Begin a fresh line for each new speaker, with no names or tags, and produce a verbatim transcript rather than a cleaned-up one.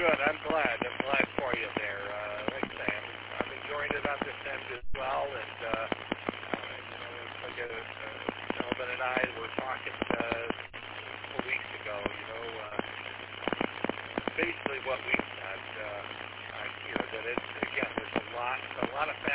good. I'm glad. I'm glad for you there. Uh, like I say, I'm, I'm enjoying it on this end as well. And, uh, uh, you know, it's like a, uh, Melvin and I were talking uh, a couple weeks ago, you know, uh, basically what we got uh, uh, here, that it's, again, there's a lot, a lot of